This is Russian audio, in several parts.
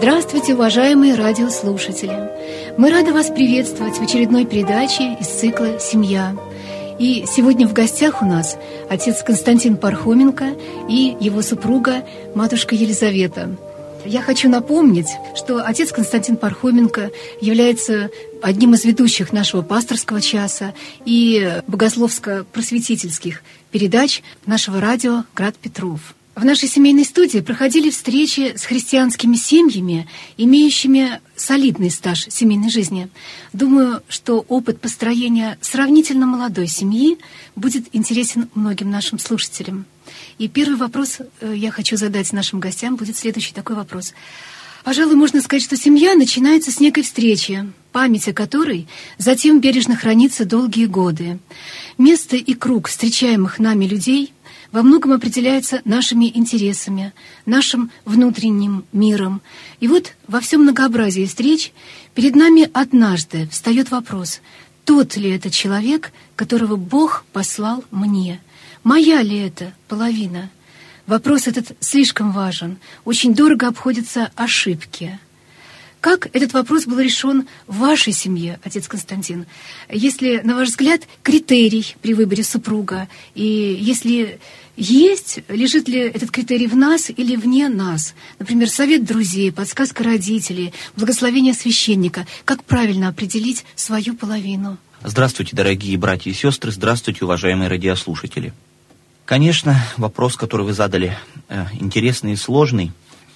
Здравствуйте, уважаемые радиослушатели! Мы рады вас приветствовать в очередной передаче из цикла «Семья». И сегодня в гостях у нас отец Константин Пархоменко и его супруга, матушка Елизавета. Я хочу напомнить, что отец Константин Пархоменко является одним из ведущих нашего пасторского часа и богословско-просветительских передач нашего радио «Град Петров». В нашей семейной студии проходили встречи с христианскими семьями, имеющими солидный стаж семейной жизни. Думаю, что опыт построения сравнительно молодой семьи будет интересен многим нашим слушателям. И первый вопрос я хочу задать нашим гостям будет следующий такой вопрос. Пожалуй, можно сказать, что семья начинается с некой встречи, память о которой затем бережно хранится долгие годы. Место и круг встречаемых нами людей во многом определяется нашими интересами, нашим внутренним миром. И вот во всем многообразии встреч перед нами однажды встает вопрос, тот ли это человек, которого Бог послал мне? Моя ли это половина? Вопрос этот слишком важен. Очень дорого обходятся ошибки. Как этот вопрос был решен в вашей семье, отец Константин? Если, на ваш взгляд, критерий при выборе супруга, и если есть, лежит ли этот критерий в нас или вне нас? Например, совет друзей, подсказка родителей, благословение священника. Как правильно определить свою половину? Здравствуйте, дорогие братья и сестры, здравствуйте, уважаемые радиослушатели. Конечно, вопрос, который вы задали, интересный и сложный.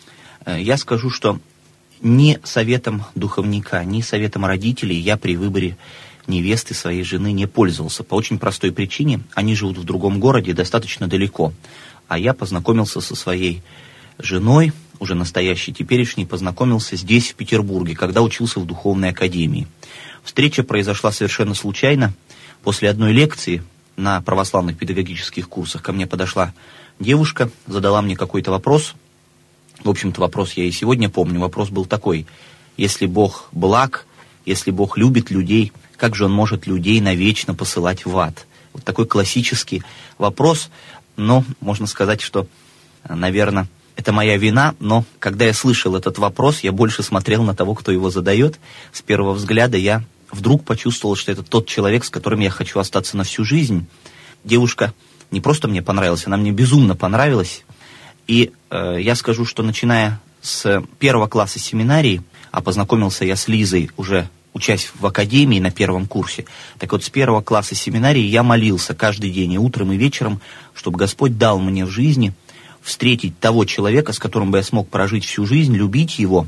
Я скажу, что ни советом духовника, ни советом родителей я при выборе невесты своей жены не пользовался. По очень простой причине. Они живут в другом городе, достаточно далеко. А я познакомился со своей женой, уже настоящей, теперешней, познакомился здесь, в Петербурге, когда учился в духовной академии. Встреча произошла совершенно случайно. После одной лекции на православных педагогических курсах ко мне подошла девушка, задала мне какой-то вопрос. В общем-то, вопрос я и сегодня помню. Вопрос был такой: если Бог благ, если Бог любит людей, как же Он может людей навечно посылать в ад? Вот такой классический вопрос. Но можно сказать, что, наверное, это моя вина, но когда я слышал этот вопрос, я больше смотрел на того, кто его задает. С первого взгляда я вдруг почувствовал, что это тот человек, с которым я хочу остаться на всю жизнь. Девушка не просто мне понравилась, она мне безумно понравилась. И я скажу, что начиная с первого класса семинарии, а познакомился я с Лизой уже учась в академии на первом курсе, так вот с первого класса семинарии я молился каждый день, и утром, и вечером, чтобы Господь дал мне в жизни встретить того человека, с которым бы я смог прожить всю жизнь, любить его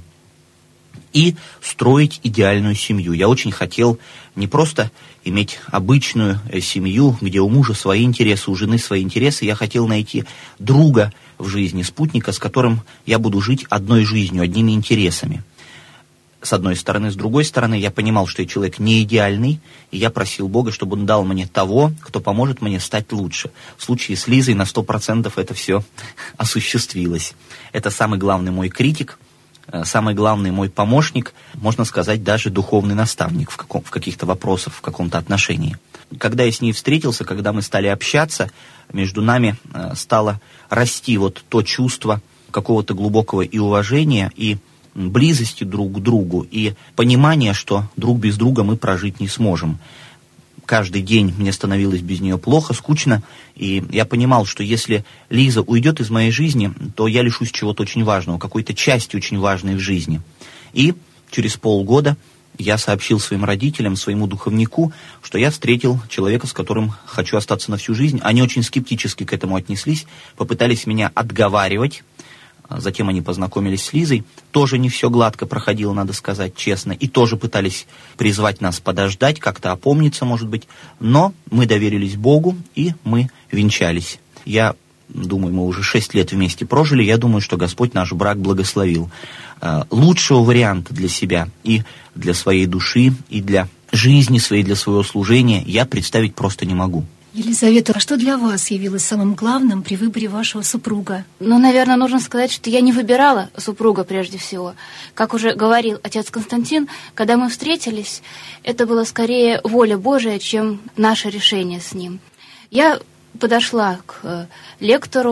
и строить идеальную семью. Я очень хотел не просто иметь обычную семью, где у мужа свои интересы, у жены свои интересы. Я хотел найти друга в жизни, спутника, с которым я буду жить одной жизнью, одними интересами. С одной стороны. С другой стороны, я понимал, что я человек не идеальный, и я просил Бога, чтобы Он дал мне того, кто поможет мне стать лучше. В случае с Лизой на 100% это все осуществилось. Это самый главный мой критик, самый главный мой помощник, можно сказать, даже духовный наставник в каких-то вопросах, в каком-то отношении. Когда я с ней встретился, когда мы стали общаться, между нами стало расти вот то чувство какого-то глубокого и уважения, и близости друг к другу, и понимание, что друг без друга мы прожить не сможем. Каждый день мне становилось без нее плохо, скучно, и я понимал, что если Лиза уйдет из моей жизни, то я лишусь чего-то очень важного, какой-то части очень важной в жизни. И через полгода я сообщил своим родителям, своему духовнику, что я встретил человека, с которым хочу остаться на всю жизнь. Они очень скептически к этому отнеслись, попытались меня отговаривать. Затем они познакомились с Лизой. Тоже не все гладко проходило, надо сказать честно. И тоже пытались призвать нас подождать, как-то опомниться, может быть. Но мы доверились Богу, и мы венчались. Я думаю, мы уже 6 лет вместе прожили. Я думаю, что Господь наш брак благословил. Лучшего варианта для себя и для своей души, и для жизни своей, для своего служения я представить просто не могу. Елизавета, а что для вас явилось самым главным при выборе вашего супруга? Наверное, нужно сказать, что я не выбирала супруга прежде всего. Как уже говорил отец Константин, когда мы встретились, это было скорее воля Божия, чем наше решение с ним. Я подошла к лектору,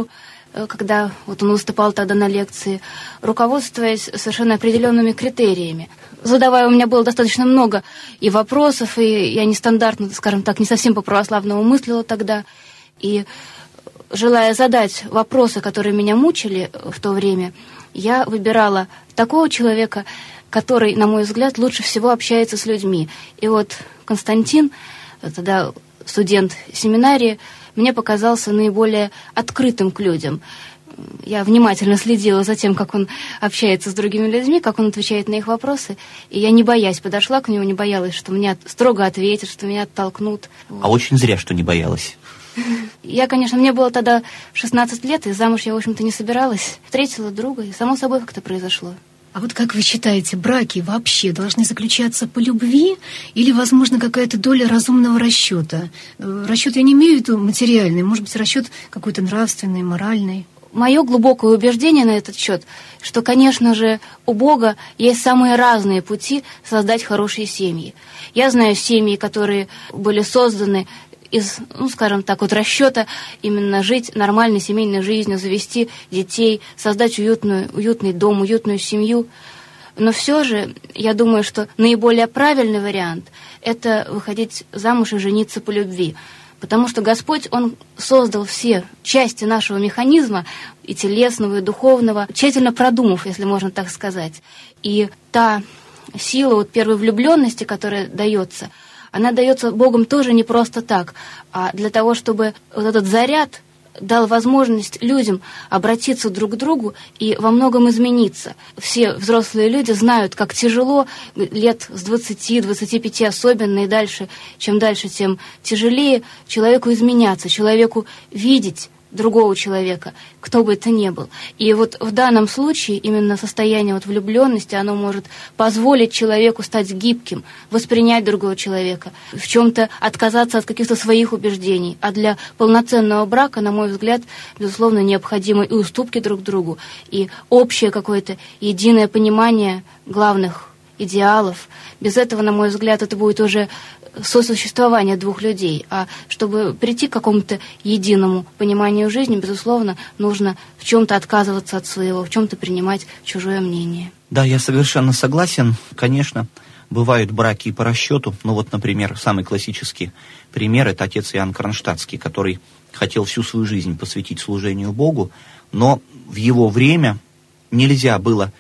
когда вот он выступал тогда на лекции, руководствуясь совершенно определенными критериями. Задавая, у меня было достаточно много и вопросов, и я нестандартно, скажем так, не совсем по-православному мыслила тогда. И желая задать вопросы, которые меня мучили в то время, я выбирала такого человека, который, на мой взгляд, лучше всего общается с людьми. И вот Константин, тогда студент семинарии, мне показался наиболее открытым к людям. Я внимательно следила за тем, как он общается с другими людьми, как он отвечает на их вопросы. И я, не боясь, подошла к нему, не боялась, что меня строго ответят, что меня оттолкнут. А очень зря, что не боялась. Я, конечно, мне было тогда 16 лет, и замуж я, в общем-то, не собиралась. Встретила друга, и само собой как-то произошло. А вот как вы считаете, браки вообще должны заключаться по любви или, возможно, какая-то доля разумного расчета? Расчет я не имею в виду материальный, может быть, расчет какой-то нравственный, моральный. Мое глубокое убеждение на этот счет, что, конечно же, у Бога есть самые разные пути создать хорошие семьи. Я знаю семьи, которые были созданы из, скажем так, вот расчета именно жить нормальной семейной жизнью, завести детей, создать уютный дом, уютную семью. Но все же, я думаю, что наиболее правильный вариант – это выходить замуж и жениться по любви. Потому что Господь, Он создал все части нашего механизма, и телесного, и духовного, тщательно продумав, если можно так сказать. И та сила вот первой влюбленности, которая дается, она дается Богом тоже не просто так, а для того, чтобы вот этот заряд дал возможность людям обратиться друг к другу и во многом измениться. Все взрослые люди знают, как тяжело лет с 20-25 особенно, и дальше, чем дальше, тем тяжелее человеку изменяться, человеку видеть другого человека, кто бы это ни был. И вот в данном случае именно состояние вот влюбленности, оно может позволить человеку стать гибким, воспринять другого человека, в чем-то отказаться от каких-то своих убеждений. А для полноценного брака, на мой взгляд, безусловно, необходимы и уступки друг другу, и общее какое-то единое понимание главных идеалов. Без этого, на мой взгляд, это будет уже сосуществование двух людей. А чтобы прийти к какому-то единому пониманию жизни, безусловно, нужно в чем-то отказываться от своего, в чем-то принимать чужое мнение. Да, я совершенно согласен. Конечно, бывают браки и по расчету. Ну вот, например, самый классический пример – это отец Иоанн Кронштадтский, который хотел всю свою жизнь посвятить служению Богу, но в его время нельзя было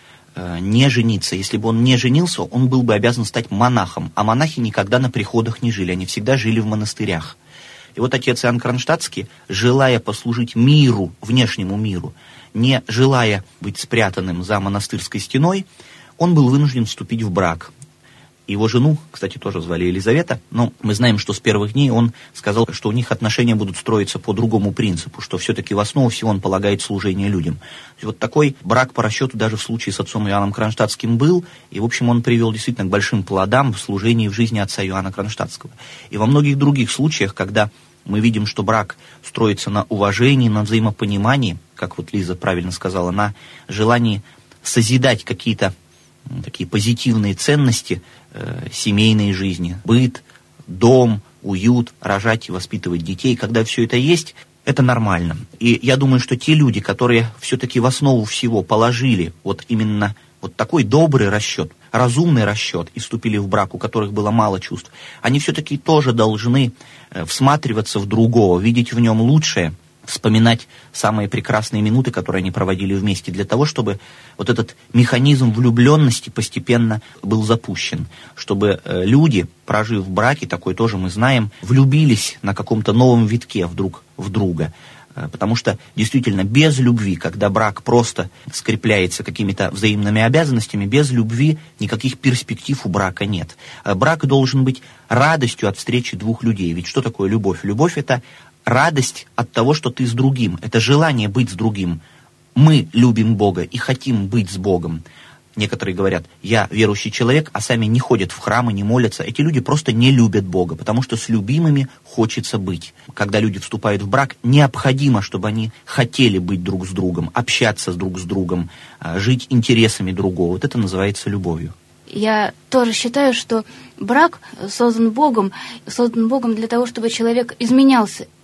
не жениться. Если бы он не женился, он был бы обязан стать монахом. А монахи никогда на приходах не жили, они всегда жили в монастырях. И вот отец Иоанн Кронштадтский, желая послужить миру, внешнему миру, не желая быть спрятанным за монастырской стеной, он был вынужден вступить в брак. Его жену, кстати, тоже звали Елизавета, но мы знаем, что с первых дней он сказал, что у них отношения будут строиться по другому принципу, что все-таки в основу всего он полагает служение людям. Вот такой брак по расчету даже в случае с отцом Иоанном Кронштадтским был, и, в общем, он привел действительно к большим плодам в служении в жизни отца Иоанна Кронштадтского. И во многих других случаях, когда мы видим, что брак строится на уважении, на взаимопонимании, как вот Лиза правильно сказала, на желании созидать какие-то такие позитивные ценности семейной жизни, быт, дом, уют, рожать и воспитывать детей. Когда все это есть, это нормально. И я думаю, что те люди, которые все-таки в основу всего положили вот именно вот такой добрый расчет, разумный расчет и вступили в брак, у которых было мало чувств, они все-таки тоже должны всматриваться в другого, видеть в нем лучшее, вспоминать самые прекрасные минуты, которые они проводили вместе, для того, чтобы вот этот механизм влюбленности постепенно был запущен, чтобы люди, прожив в браке, такой тоже мы знаем, влюбились на каком-то новом витке вдруг в друга. Потому что действительно без любви, когда брак просто скрепляется какими-то взаимными обязанностями, без любви никаких перспектив у брака нет. Брак должен быть радостью от встречи двух людей. Ведь что такое любовь? Любовь — это радость от того, что ты с другим. Это желание быть с другим. Мы любим Бога и хотим быть с Богом. Некоторые говорят, я верующий человек, а сами не ходят в храмы, не молятся. Эти люди просто не любят Бога, потому что с любимыми хочется быть. Когда люди вступают в брак, необходимо, чтобы они хотели быть друг с другом, общаться друг с другом, жить интересами другого. Вот это называется любовью. Я тоже считаю, что брак создан Богом для того, чтобы человек изменялся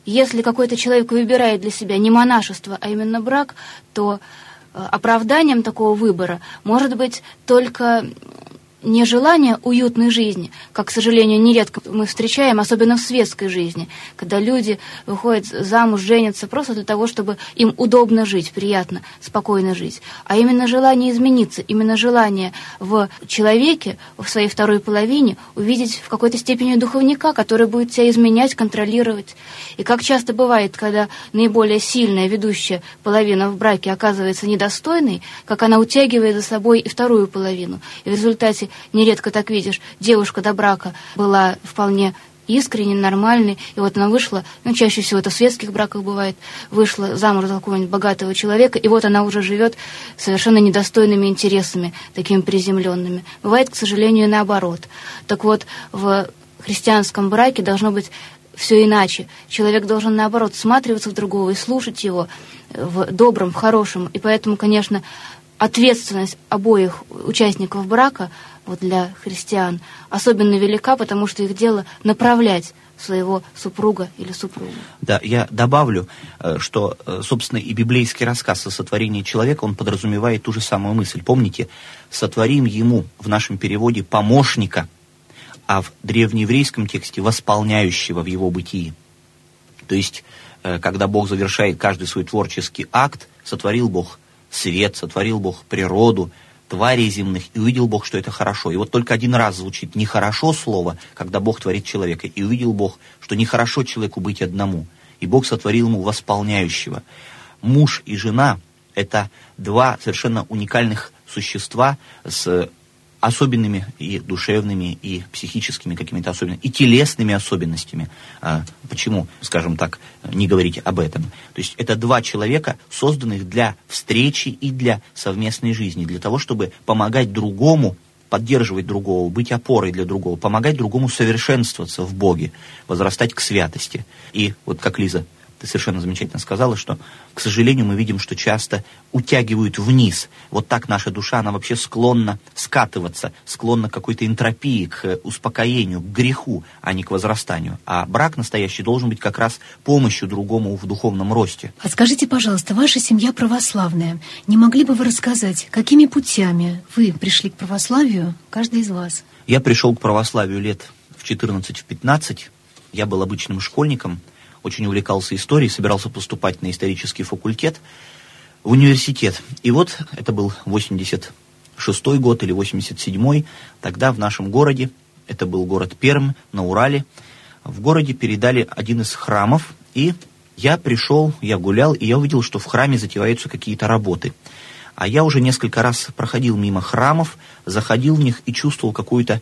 если какой-то человек выбирает для себя не монашество, а именно брак, то оправданием такого выбора может быть только нежелание уютной жизни, как, к сожалению, нередко мы встречаем, особенно в светской жизни, когда люди выходят замуж, женятся просто для того, чтобы им удобно жить, приятно, спокойно жить. А именно желание измениться, именно желание в человеке, в своей второй половине, увидеть в какой-то степени духовника, который будет тебя изменять, контролировать. И как часто бывает, когда наиболее сильная ведущая половина в браке оказывается недостойной, как она утягивает за собой и вторую половину. И в результате нередко так видишь, девушка до брака была вполне искренне, нормальной, и вот она вышла, чаще всего это в светских браках бывает, вышла замуж за какого-нибудь богатого человека, и вот она уже живет совершенно недостойными интересами, такими приземленными. Бывает, к сожалению, наоборот. Так вот, в христианском браке должно быть все иначе. Человек должен, наоборот, всматриваться в другого и слушать его в добром, в хорошем. И поэтому, конечно, ответственность обоих участников брака вот для христиан особенно велика, потому что их дело направлять своего супруга или супругу. Да, я добавлю, что, собственно, и библейский рассказ о сотворении человека, он подразумевает ту же самую мысль. Помните, сотворим ему в нашем переводе помощника, а в древнееврейском тексте восполняющего в его бытии. То есть, когда Бог завершает каждый свой творческий акт, сотворил Бог свет, сотворил Бог природу, тварей земных, и увидел Бог, что это хорошо. И вот только один раз звучит «нехорошо» слово, когда Бог творит человека, и увидел Бог, что нехорошо человеку быть одному. И Бог сотворил ему восполняющего. Муж и жена — это два совершенно уникальных существа с особенными и душевными, и психическими какими-то особенностями, и телесными особенностями. Почему, скажем так, не говорить об этом? То есть это два человека, созданных для встречи и для совместной жизни, для того, чтобы помогать другому, поддерживать другого, быть опорой для другого, помогать другому совершенствоваться в Боге, возрастать к святости. И вот как Лиза, ты совершенно замечательно сказала, что, к сожалению, мы видим, что часто утягивают вниз. Вот так наша душа, она вообще склонна скатываться, склонна к какой-то энтропии, к успокоению, к греху, а не к возрастанию. А брак настоящий должен быть как раз помощью другому в духовном росте. А скажите, пожалуйста, ваша семья православная. Не могли бы вы рассказать, какими путями вы пришли к православию, каждый из вас? Я пришел к православию лет в 14-15. Я был обычным школьником, очень увлекался историей, собирался поступать на исторический факультет в университет. И вот это был 86-й год или 87-й. Тогда в нашем городе, это был город Пермь на Урале, в городе передали один из храмов. И я пришел, я гулял, и я увидел, что в храме затеваются какие-то работы. А я уже несколько раз проходил мимо храмов, заходил в них и чувствовал какую-то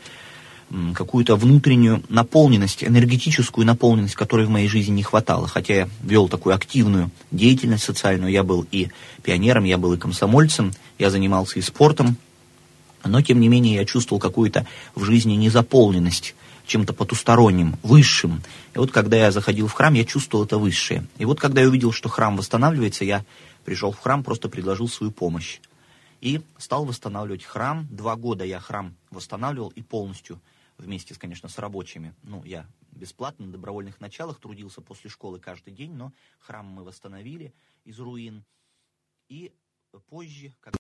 внутреннюю наполненность, энергетическую наполненность, которой в моей жизни не хватало. Хотя я вел такую активную деятельность социальную, я был и пионером, я был и комсомольцем, я занимался и спортом, но, тем не менее, я чувствовал какую-то в жизни незаполненность чем-то потусторонним, высшим. И вот когда я заходил в храм, я чувствовал это высшее. И вот когда я увидел, что храм восстанавливается, я пришел в храм, просто предложил свою помощь. И стал восстанавливать храм. 2 года я храм восстанавливал и полностью вместе, конечно, с рабочими. Я бесплатно на добровольных началах трудился после школы каждый день, но храм мы восстановили из руин. И позже, когда